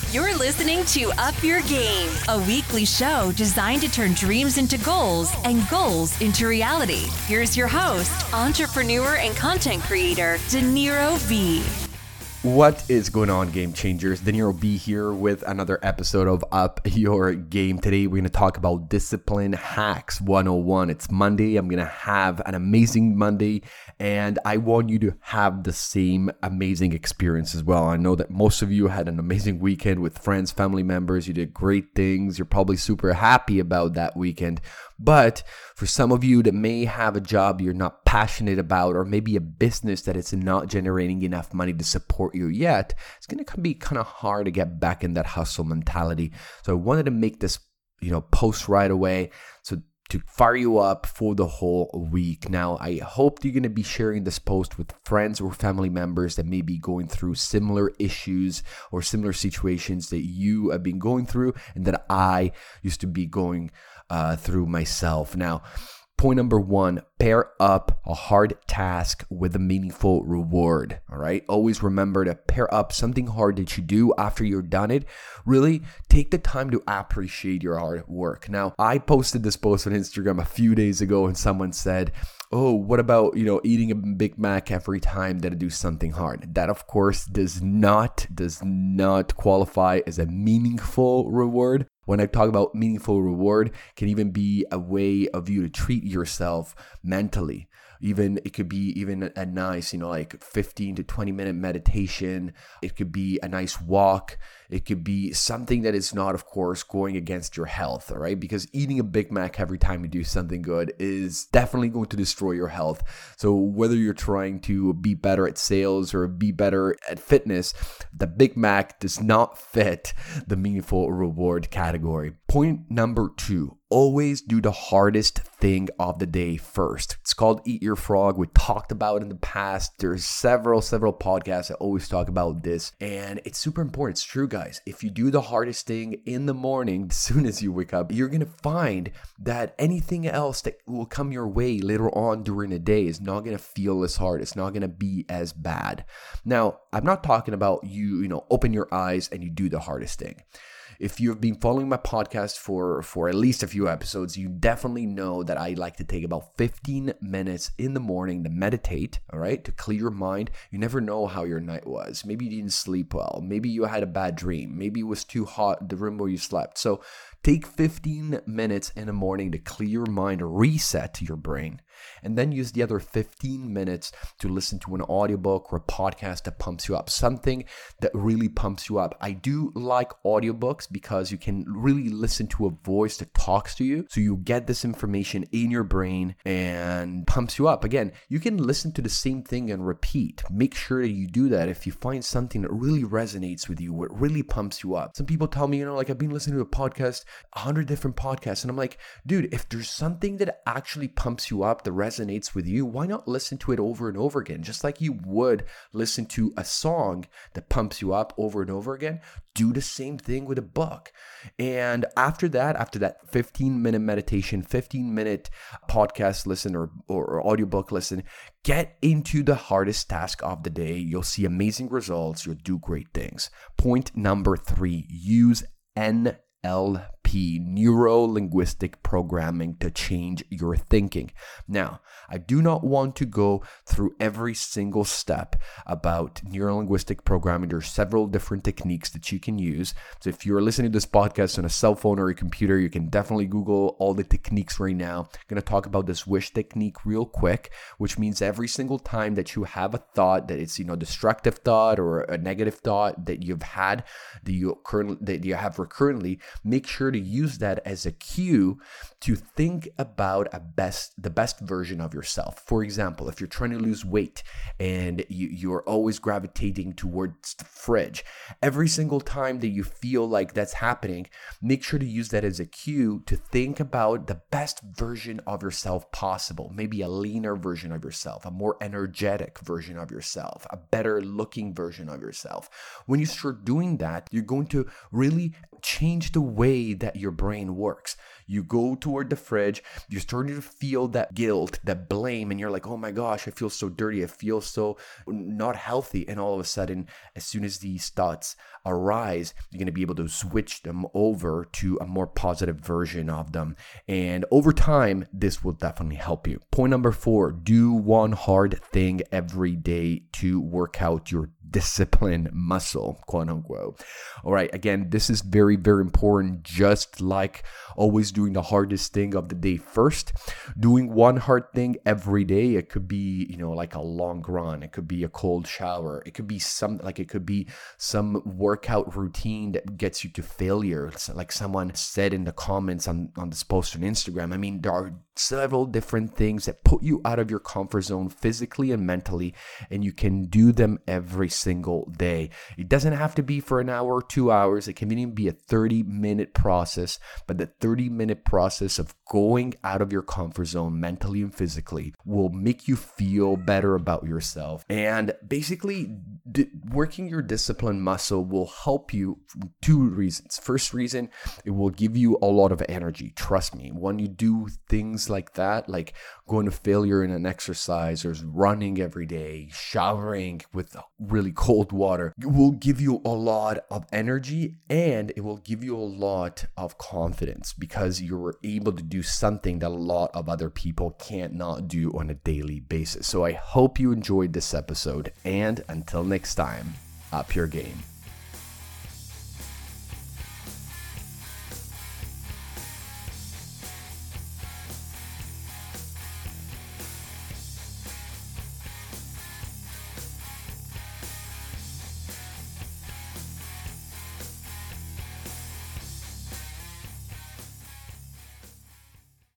You're listening to Up Your Game, a weekly show designed to turn dreams into goals and goals into reality. Here's your host, entrepreneur and content creator, Dinero V. What is going on, game changers? Dinero B here with another episode of Up Your Game. Today we're going to talk about Discipline Hacks 101. It's Monday. I'm going to have an amazing Monday and I want you to have the same amazing experience as well. I know that most of you had an amazing weekend with friends, family members. You did great things. You're probably super happy about that weekend. But for some of you that may have a job you're not passionate about, or maybe a business that is not generating enough money to support you yet, it's going to be kind of hard to get back in that hustle mentality. So I wanted to make this, post right away. So to fire you up for the whole week. Now, I hope you're going to be sharing this post with friends or family members that may be going through similar issues or similar situations that you have been going through and that I used to be going through myself. Now, point number one, pair up a hard task with a meaningful reward. All right. Always remember to pair up something hard that you do after you're done it. Really take the time to appreciate your hard work. Now, I posted this post on Instagram a few days ago and someone said, oh, what about, eating a Big Mac every time that I do something hard? That, of course, does not qualify as a meaningful reward. When I talk about meaningful reward, can even be a way of you to treat yourself mentally. It could be even a nice, 15 to 20 minute meditation. It could be a nice walk. It could be something that is not, of course, going against your health, all right? Because eating a Big Mac every time you do something good is definitely going to destroy your health. So whether you're trying to be better at sales or be better at fitness, the Big Mac does not fit the meaningful reward category. Point number two. Always do the hardest thing of the day first. It's called Eat Your Frog. We talked about it in the past. There's several podcasts that always talk about this. And it's super important. It's true, guys. If you do the hardest thing in the morning, as soon as you wake up, you're going to find that anything else that will come your way later on during the day is not going to feel as hard. It's not going to be as bad. Now, I'm not talking about you open your eyes and you do the hardest thing. If you've been following my podcast for at least a few episodes, you definitely know that I like to take about 15 minutes in the morning to meditate, all right, to clear your mind. You never know how your night was. Maybe you didn't sleep well. Maybe you had a bad dream. Maybe it was too hot, the room where you slept. So take 15 minutes in the morning to clear your mind, reset your brain, and then use the other 15 minutes to listen to an audiobook or a podcast that pumps you up, something that really pumps you up. I do like audiobooks because you can really listen to a voice that talks to you. So you get this information in your brain and pumps you up. Again, you can listen to the same thing and repeat. Make sure that you do that if you find something that really resonates with you, what really pumps you up. Some people tell me, I've been listening to a podcast, 100 different podcasts. And I'm like, dude, if there's something that actually pumps you up, that resonates with you, why not listen to it over and over again? Just like you would listen to a song that pumps you up over and over again, do the same thing with a book. And after that 15-minute meditation, 15-minute podcast listen or audiobook listen, get into the hardest task of the day. You'll see amazing results. You'll do great things. Point number 3, use NLP, neuro-linguistic programming, to change your thinking. Now, I do not want to go through every single step about neuro-linguistic programming. There are several different techniques that you can use. So if you're listening to this podcast on a cell phone or a computer, you can definitely Google all the techniques right now. I'm going to talk about this wish technique real quick, which means every single time that you have a thought that it's, destructive thought or a negative thought that you've had, that you have recurrently, make sure to use that as a cue to think about the best version of yourself. For example, if you're trying to lose weight and you're always gravitating towards the fridge, every single time that you feel like that's happening, make sure to use that as a cue to think about the best version of yourself possible. Maybe a leaner version of yourself, a more energetic version of yourself, a better looking version of yourself. When you start doing that, you're going to really change the way that your brain works. You go toward the fridge, you're starting to feel that guilt, that blame, and you're like, oh my gosh, I feel so dirty, I feel so not healthy. And all of a sudden, as soon as these thoughts arise, you're going to be able to switch them over to a more positive version of them. And over time, this will definitely help you. Point number 4, do one hard thing every day to work out your discipline muscle, quote unquote. All right, again, this is very, very important. Just like always doing the hardest thing of the day first, doing one hard thing every day. It could be, like a long run. It could be a cold shower. It could be some workout routine that gets you to failure. Like someone said in the comments on this post on Instagram. I mean, there are several different things that put you out of your comfort zone physically and mentally, and you can do them every single day. It doesn't have to be for an hour or 2 hours. It can even be a 30-minute process, but the 30-minute process of going out of your comfort zone mentally and physically will make you feel better about yourself. And basically, working your discipline muscle will help you for 2 reasons. First reason, it will give you a lot of energy. Trust me, when you do things like that, like going to failure in an exercise or running every day, showering with really cold water, it will give you a lot of energy and it will give you a lot of confidence because you're able to do something that a lot of other people can't not do on a daily basis. So I hope you enjoyed this episode, and until next time, up your game.